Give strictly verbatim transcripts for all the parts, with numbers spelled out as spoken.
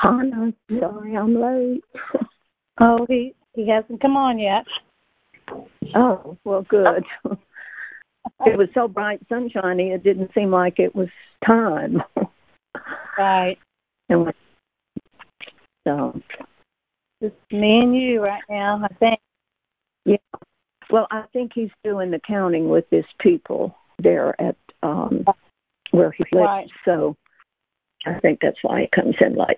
Hannah, sorry I'm late. Oh, he, he hasn't come on yet. Oh, well, good. It was so bright sunshiny, it didn't seem like it was time. Right. And so, Just me and you right now, I think. yeah. Well, I think he's doing the counting with his people there at um, where he lives. Right. So I think that's why he comes in late.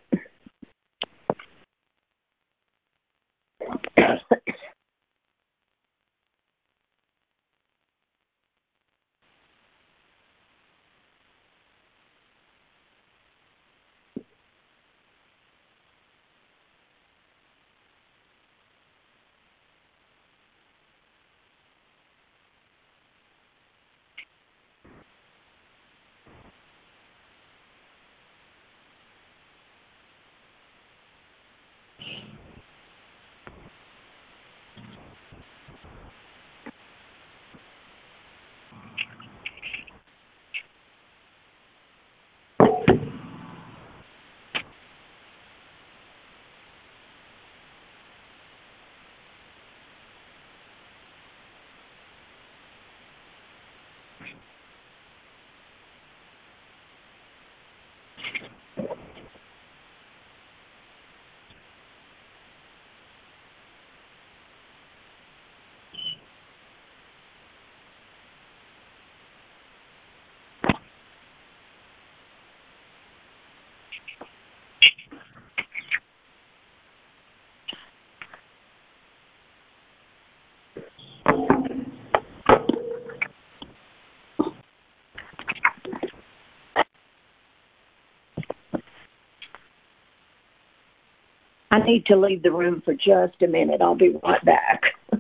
I need to leave the room for just a minute. I'll be right back.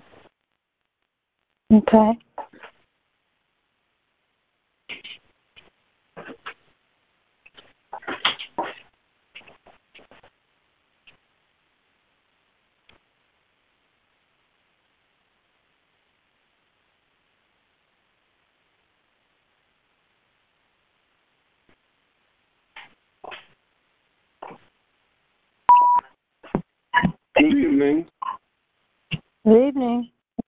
Okay. Good evening. Good evening.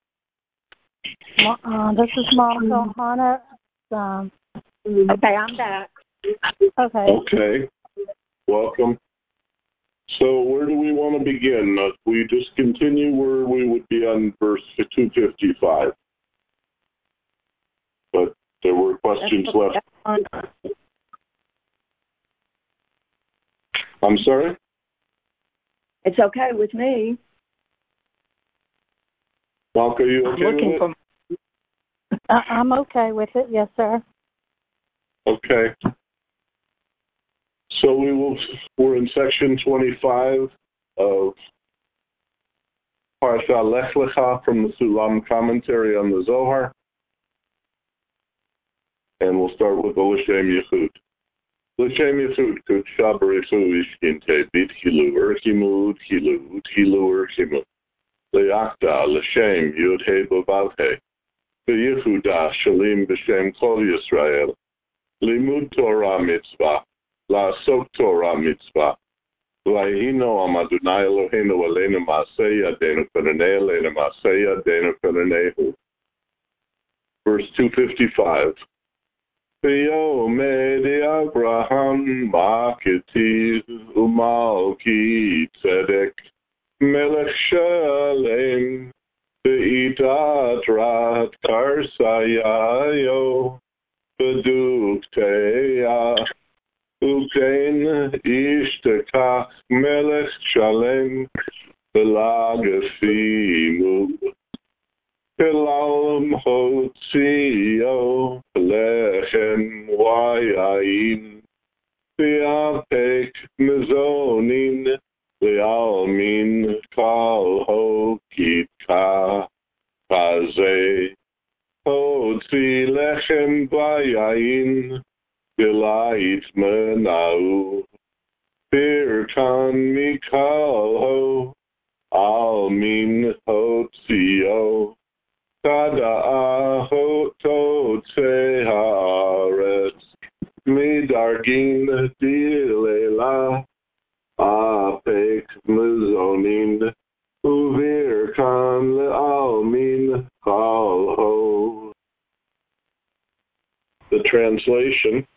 Uh, this is Monica Hannah. Um, Okay, I'm back. okay. Okay. Welcome. So where do we want to begin? Uh, we just continue where we would be on verse two fifty-five. But there were questions left. I'm sorry? It's okay with me. Malka, are you I'm okay looking with for. it? I, I'm okay with it. Yes, sir. Okay. So we will, we're in section twenty-five of Parsha Lech Lecha from the Sulam commentary on the Zohar. And we'll start with the L'Shem Yechud. L'Shem Yechud, Kudsha B'Rechu Ishkinte, Bit Hilu, Erchimud, Hilu, Hilu, Erchimud. Le'achta, L'Shem, Yud He Baval He. Be'Yehuda, Shalim B'Shem Kol Yisrael. Limud Torah Mitzvah. La'asok Torah Mitzvah. V'ayino am Adonai Eloheinu aleinu ma'aseh yadeinu v'nanei aleinu ma'aseh yadeinu v'nanehu. Verse two fifty-five. V'yomedi Abraham ma'ketiv u'malki tzedek melech shalem v'itadrat karsayayo v'dukteya Ukein ishtekach melech shalem v'lagafimu Kelam hotzio lechem wayayin v'apek mezonin v'almin kal hokitka kazeh hotzi lechem wayayin Delight menau, Birkan mikal ho, Almin hotzio, Tada hototse haaretz, Midargin dilela, mezonin, uvir kan le'almin chal ho. The translation: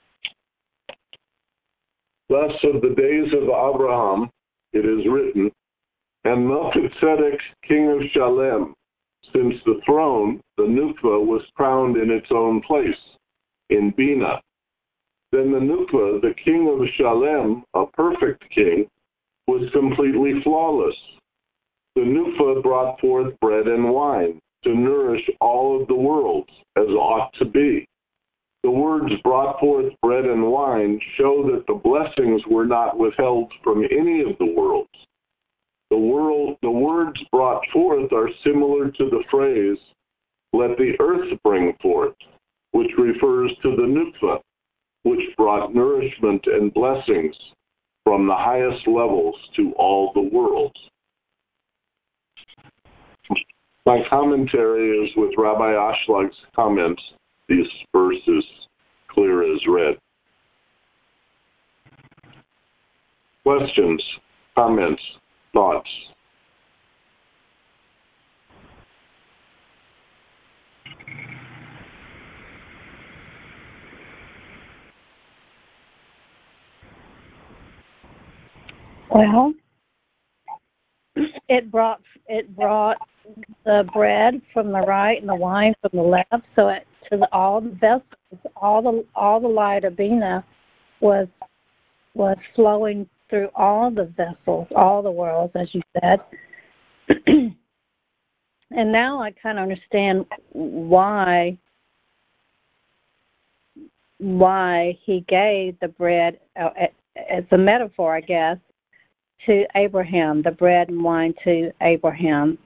thus of the days of Abraham it is written, and Melchizedek, king of Shalem, since the throne, the Nukva, was crowned in its own place, in Bina. Then the Nukva, the king of Shalem, a perfect king, was completely flawless. The Nukva brought forth bread and wine to nourish all of the worlds, as ought to be. The words brought forth bread and wine show that the blessings were not withheld from any of the worlds. The, world, the words brought forth are similar to the phrase, let the earth bring forth, which refers to the Nukva, which brought nourishment and blessings from the highest levels to all the worlds. My commentary is with Rabbi Ashleg's comments. This verse is clear as red. Questions, comments, thoughts? Well, it brought it brought the bread from the right and the wine from the left, so it, to the, all the vessels, all the all the light of Bina was was flowing through all the vessels, all the worlds, as you said. And now I kind of understand why why he gave the bread uh, as a metaphor, I guess, to Abraham, the bread and wine to Abraham.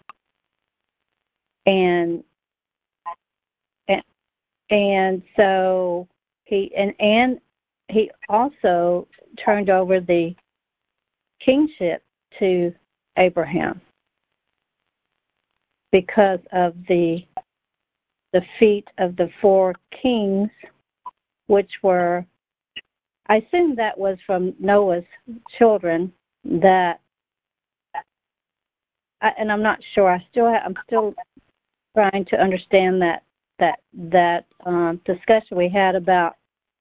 And and, and so he and, and he also turned over the kingship to Abraham because of the the feet of the four kings, which were, I assume that was from Noah's children. That, I, and I'm not sure. I still, have, I'm still trying to understand that that that um, discussion we had about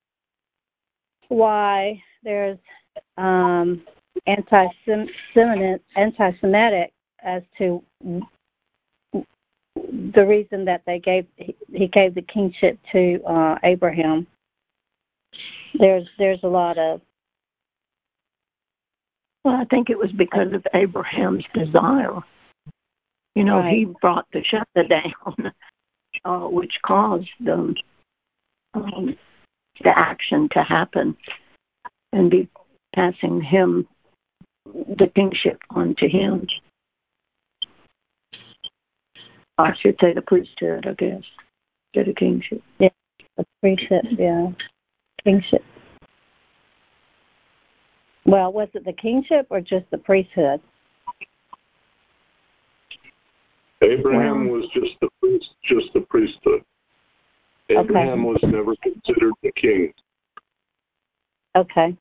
why there's um, anti-Semitic, anti-Semitic as to the reason that they gave he gave the kingship to uh, Abraham. There's there's a lot of. Well, I think it was because of Abraham's desire. You know, right. He brought the Shetta down, uh, which caused the, um, the action to happen and be passing him, the kingship, on to him. I should say the priesthood, I guess, to the kingship. Yeah, the priesthood, yeah, kingship. Well, was it the kingship or just the priesthood? Abraham was just the priest, just the priesthood. Abraham okay. was never considered the king. Okay.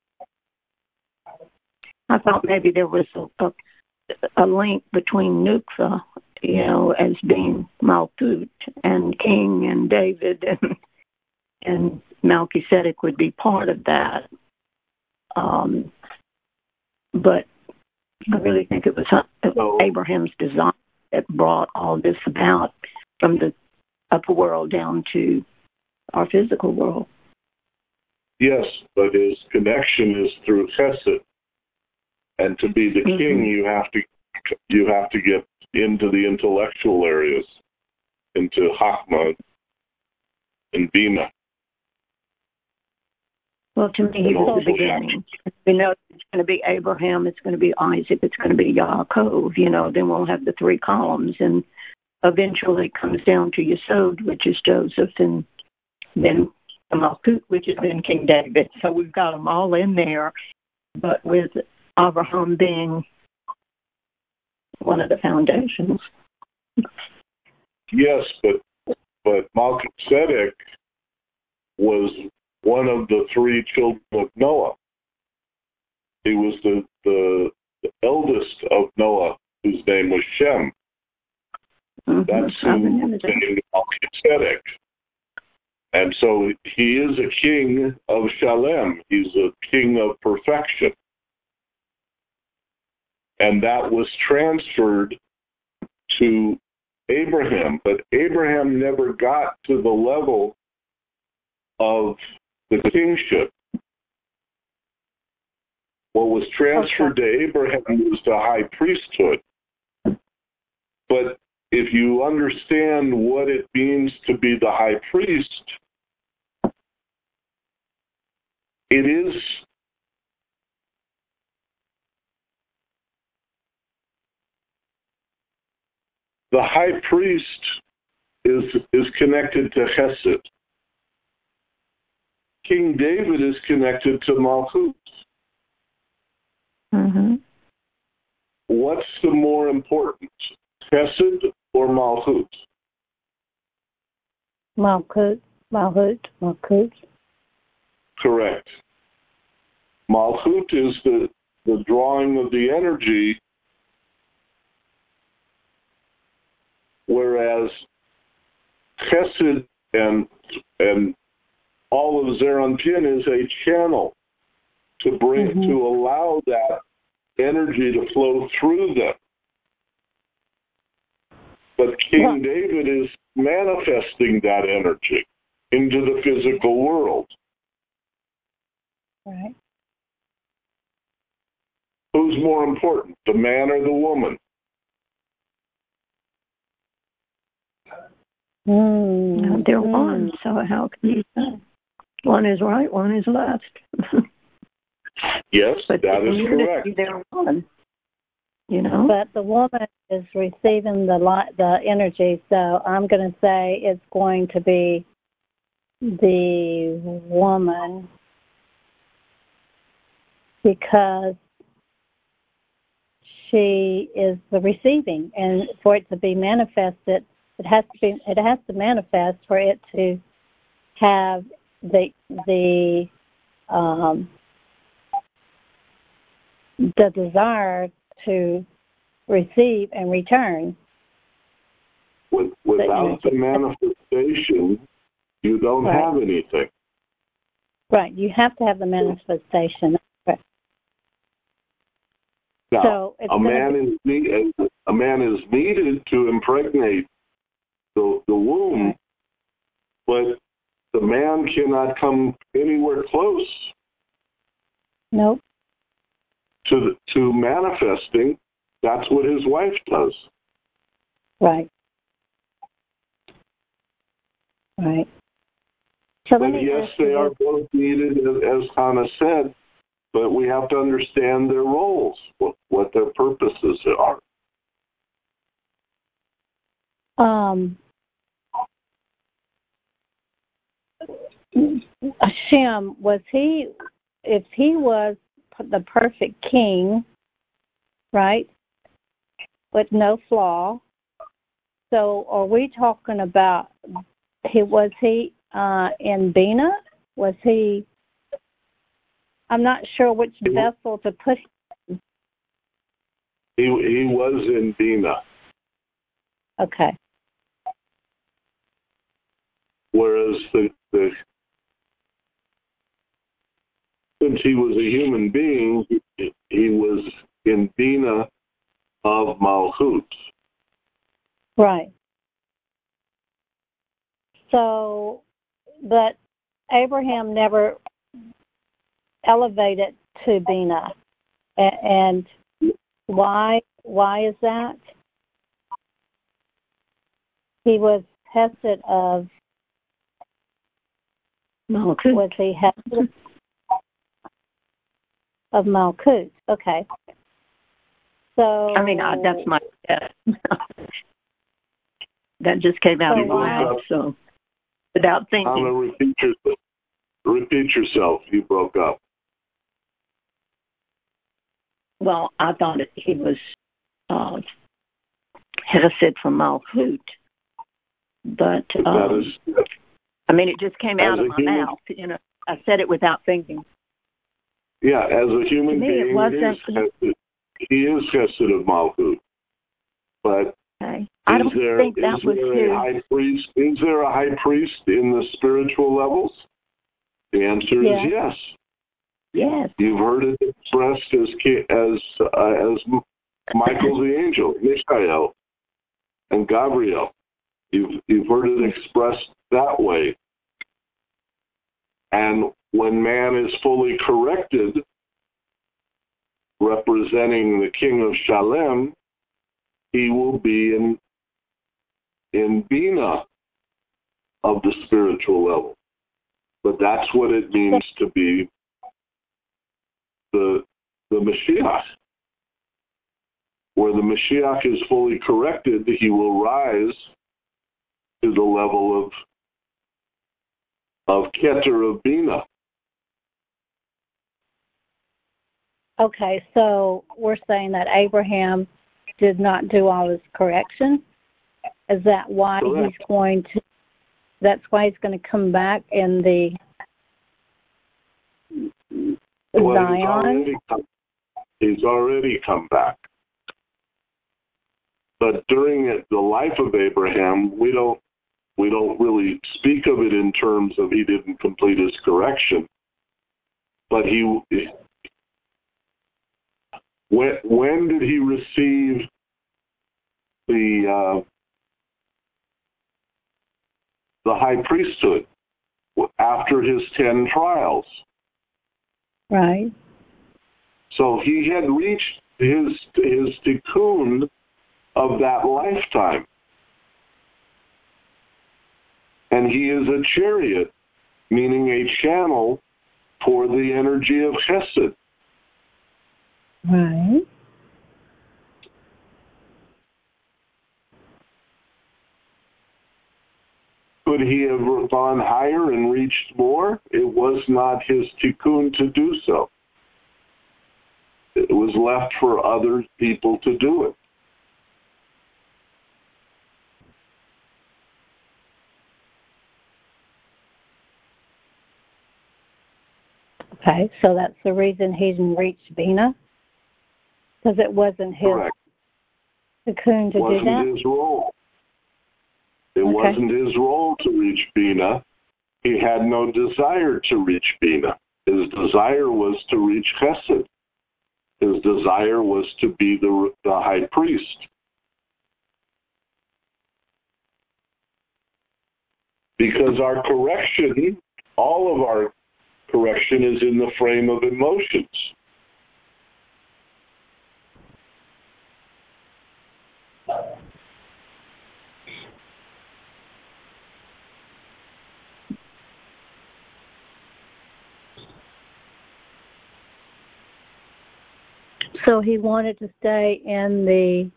I thought maybe there was a, a, a link between Nukva, you know, as being Malkut and king, and David and and Melchizedek would be part of that. Um, but I really think it was uh, Abraham's design that brought all this about from the upper world down to our physical world. Yes, but his connection is through Chesed, and to be the mm-hmm. king, you have to you have to get into the intellectual areas, into Chachma and Bina. Well, to me, he was the beginning. We know it's going to be Abraham, it's going to be Isaac, it's going to be Yaakov. You know, then we'll have the three columns, and eventually it comes down to Yesod, which is Joseph, and then Malkut, which is then King David. So we've got them all in there, but with Abraham being one of the foundations. Yes, but but Melchizedek was one of the three children of Noah. He was the, the the eldest of Noah, whose name was Shem. Mm-hmm. That's who named Melchizedek. And so he is a king of Shalem. He's a king of perfection. And that was transferred to Abraham. But Abraham never got to the level of the kingship. What was transferred okay. to Abraham was the high priesthood. But if you understand what it means to be the high priest, it is the high priest is is connected to Chesed. King David is connected to Malchut. Mm-hmm. What's the more important, Chesed or Malchut? Malchut, Malchut, Malchut. Correct. Malchut is the, the drawing of the energy, whereas Chesed and and all of Zeranpin is a channel to bring mm-hmm. to allow that energy to flow through them. But King yeah. David is manifesting that energy into the physical world. Right. Who's more important, the man or the woman? Mm. They're mm. one, so how can you say? One is right, one is left. Yes, but that is correct. They're one, you know. But the woman is receiving the light, the energy, so I'm going to say it's going to be the woman because she is the receiving, and for it to be manifested, it has to be. It has to manifest for it to have the the um, the desire to receive and return. With, without the, the manifestation, you don't right. have anything. Right. You have to have the manifestation. Right. Now, so a man be, is needed. A man is needed to impregnate the the womb, right. but the man cannot come anywhere close. Nope. To the, to manifesting. That's what his wife does. Right. Right. So but yes, they are both needed, as, as Hannah said, but we have to understand their roles, what, what their purposes are. Um, Shem, was he, if he was the perfect king, right, with no flaw, so are we talking about, he was he uh, in Bina? Was he, I'm not sure which he, vessel to put him. He, he was in Bina. Okay. Whereas the, the since he was a human being, he, he was in Bina of Malchut. Right. So, but Abraham never elevated to Bina, and why? Why is that? He was Hesed of Malchut. Was he Hesed of Malchut? Okay. So I mean, uh, that's my guess. That just came out so of my mouth, so without thinking. I'm gonna repeat yourself. Repeat yourself. You broke up. Well, I thought it, he was uh, Hesed from Malchut, but um, is, I mean, it just came out of my human, mouth. You know, I said it without thinking. Yeah, as a human to me, being, it wasn't. Hesed. he is Chesed of Malchut. But okay. I don't there, think that is was there his. a high priest? Is there a high priest in the spiritual levels? The answer Yeah. is yes. Yes. You've heard it expressed as as uh, as Michael the angel, Michael, and Gabriel. You've you've heard it expressed that way. And when man is fully corrected, representing the King of Shalem, he will be in in Bina of the spiritual level. But that's what it means to be the the Mashiach. Where the Mashiach is fully corrected, he will rise to the level of of Keter of Bina. Okay, so we're saying that Abraham did not do all his correction. Is that why Correct. he's going to? That's why he's going to come back in the Well, Zion. he's already come, he's already come back. But during it, the life of Abraham, we don't we don't really speak of it in terms of he didn't complete his correction. But he when when did he receive the uh, the high priesthood? After his ten trials. Right. So he had reached his his tikkun of that lifetime. And he is a chariot, meaning a channel for the energy of Chesed. Right. Could he have gone higher and reached more? It was not his tikkun to do so. It was left for other people to do it. Okay, so that's the reason he didn't reach Bina? Because it wasn't his Correct. cocoon to It wasn't do that? his role. It Okay. wasn't his role to reach Bina. He had no desire to reach Bina. His desire was to reach Chesed. His desire was to be the, the high priest. Because our correction, all of our correction is in the frame of emotions. So he wanted to stay in the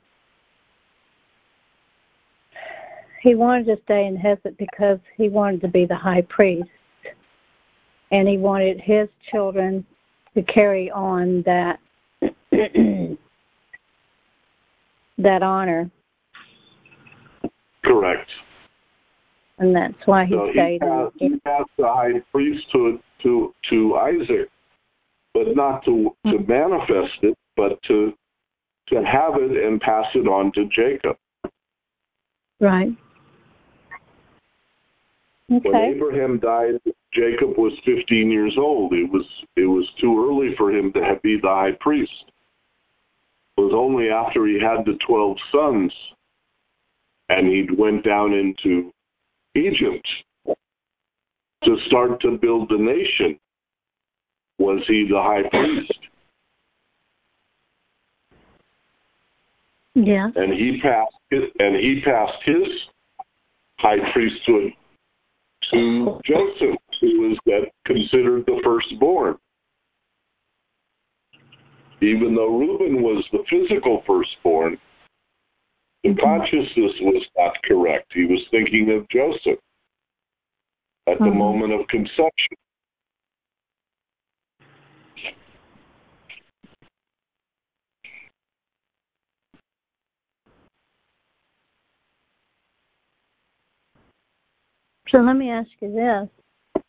he wanted to stay in Hesed because he wanted to be the high priest, and he wanted his children to carry on that that honor. Correct. And that's why he so stayed he passed, in he passed the high priesthood to to Isaac, but not to, to manifest it, but to to have it and pass it on to Jacob. Right. When Okay. Abraham died, Jacob was fifteen years old. It was it was too early for him to have, be the high priest. It was only after he had the twelve sons and he went down into Egypt to start to build the nation was he the high priest. Yeah. And he passed his, and he passed his high priesthood to Joseph, who was that considered the firstborn. Even though Reuben was the physical firstborn, the mm-hmm. consciousness was not correct. He was thinking of Joseph at mm-hmm. the moment of conception. So let me ask you this.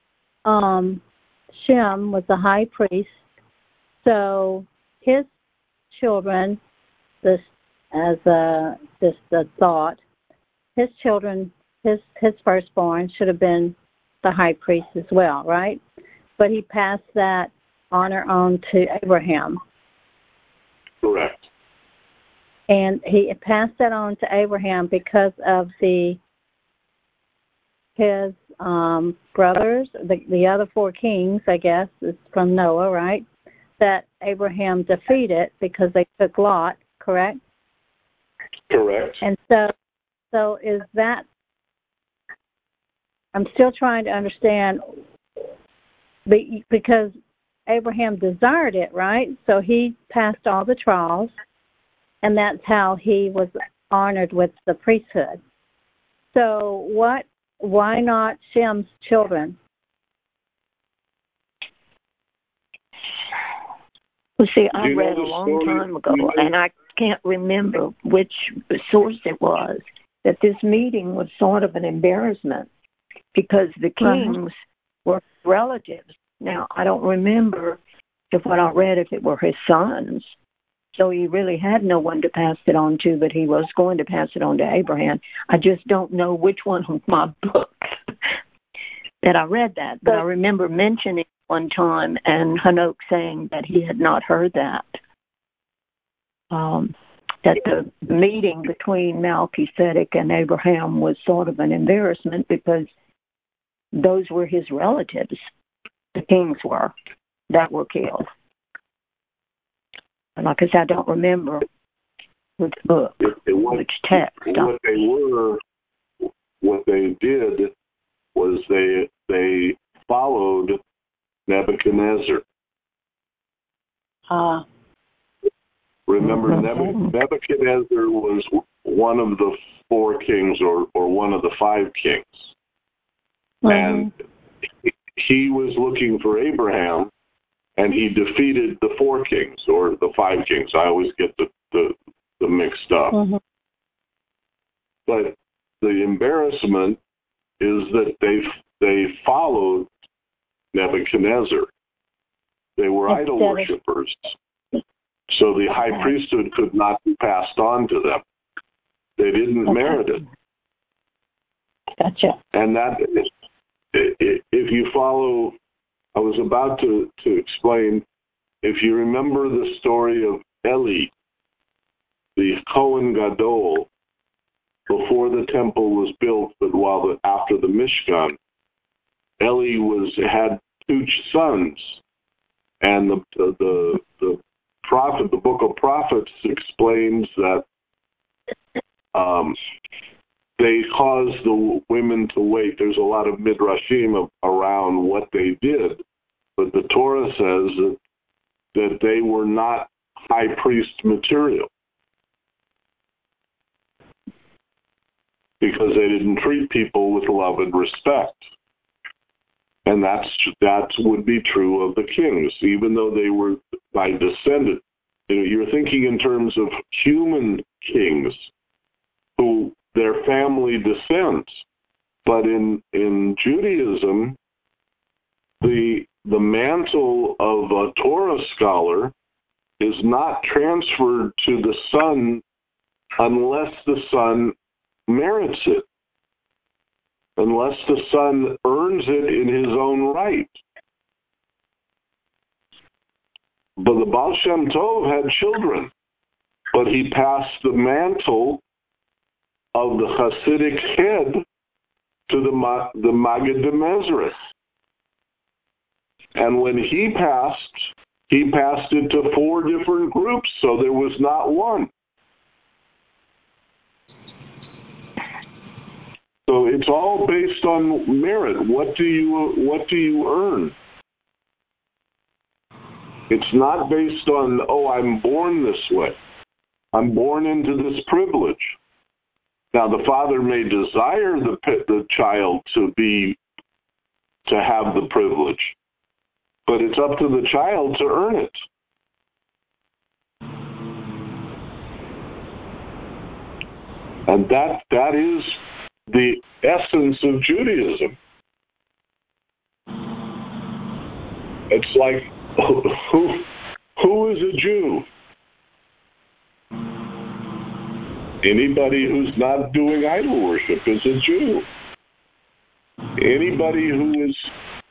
Um, Shem was the high priest, so his children, this as a just a thought, his children, his his firstborn should have been the high priest as well, right? But he passed that honor on to Abraham. Correct. And he passed that on to Abraham because of the his um, brothers, the, the other four kings, I guess, is from Noah, right? That Abraham defeated because they took Lot, correct? Correct. And so, so is that? I'm still trying to understand because Abraham desired it, right? So he passed all the trials, and that's how he was honored with the priesthood. So what? Why not Shem's children? Well, see, I read a long time ago, and I can't remember which source it was, that this meeting was sort of an embarrassment because the kings uh-huh. were relatives. Now, I don't remember if what I read, if it were his sons. So he really had no one to pass it on to, but he was going to pass it on to Abraham. I just don't know which one of my books that I read that. But I remember mentioning one time and Hanok saying that he had not heard that. Um, that the meeting between Melchizedek and Abraham was sort of an embarrassment because those were his relatives, the kings were, that were killed. And like I said, I don't remember which book, it, it was, which text. What they were, what they did was they they followed Nebuchadnezzar. Uh, Remember, mm-hmm. Nebuchadnezzar was one of the four kings or, or one of the five kings. Mm-hmm. And he was looking for Abraham, and he defeated the four kings or the five kings. I always get the, the, the mixed up. Mm-hmm. But the embarrassment is that they they followed Nebuchadnezzar. They were That's idol worshippers. So the high okay. priesthood could not be passed on to them. They didn't okay. merit it. Gotcha. And that, if you follow, I was about to, to explain, if you remember the story of Eli, the Kohen Gadol, before the temple was built, but while the, after the Mishkan, Eli was had two sons, and the the the, the prophet, the book of prophets, explains that um, they caused the women to wait. There's a lot of midrashim around what they did, but the Torah says that that they were not high priest material because they didn't treat people with love and respect. And that's that would be true of the kings, even though they were by descendant. You know, you're thinking in terms of human kings, who their family descends. But in in Judaism, the the mantle of a Torah scholar is not transferred to the son unless the son merits it. Unless the son earns it in his own right. But the Baal Shem Tov had children, but he passed the mantle of the Hasidic head to the, the Maggid de Mezrich. And when he passed, he passed it to four different groups, so there was not one. So it's all based on merit. What do you what do you earn? It's not based on, oh, I'm born this way. I'm born into this privilege. Now the father may desire the the child to be to have the privilege, but it's up to the child to earn it. And that that is the essence of Judaism. It's like, who who is a Jew? Anybody who's not doing idol worship is a Jew. Anybody who is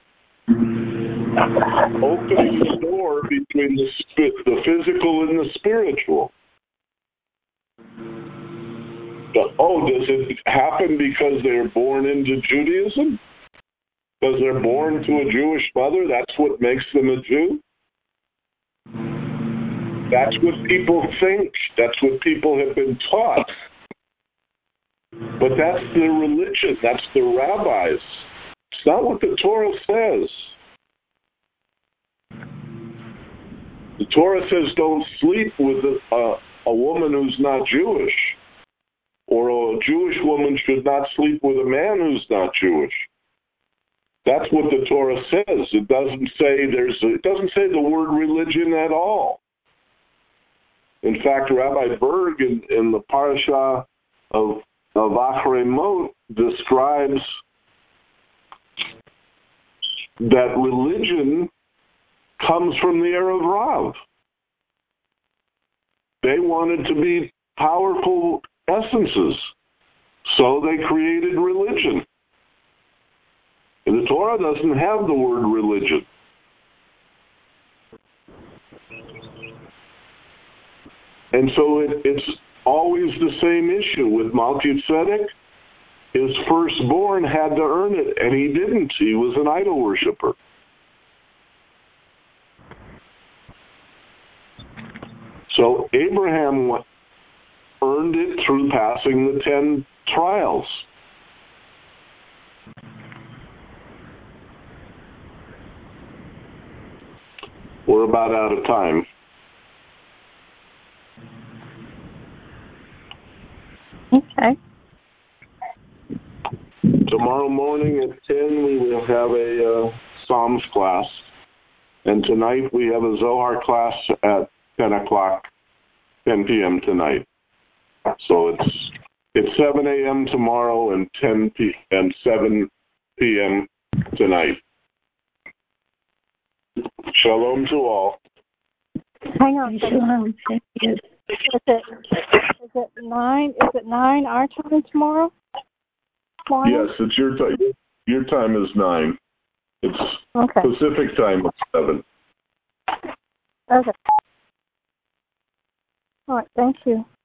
opening the door between the, the physical and the spiritual. But, oh, does it happen because they're born into Judaism? Because they're born to a Jewish mother? That's what makes them a Jew? That's what people think. That's what people have been taught. But that's the religion. That's the rabbis. It's not what the Torah says. The Torah says don't sleep with a, a, a woman who's not Jewish. Or a Jewish woman should not sleep with a man who's not Jewish. That's what the Torah says. It doesn't say there's a, it doesn't say the word religion at all. In fact, Rabbi Berg in, in the parasha of, of Achrei Mot describes that religion comes from the Erev Rav. They wanted to be powerful essences, so they created religion. And the Torah doesn't have the word religion. And so it, it's always the same issue with Melchizedek. His firstborn had to earn it, and he didn't. He was an idol worshiper. So Abraham earned it through passing the ten trials. We're about out of time. Okay. Tomorrow morning at ten, we will have a uh, Psalms class. And tonight we have a Zohar class at ten o'clock, ten p.m. tonight. So it's it's seven a.m. tomorrow and ten p and seven p.m. tonight. Shalom to all. Hang on. Shalom. Thank you. Is it, is it nine? Is it nine our time tomorrow? Morning? Yes, it's your time. Your time is nine. It's okay. Pacific time is seven. Okay. All right. Thank you.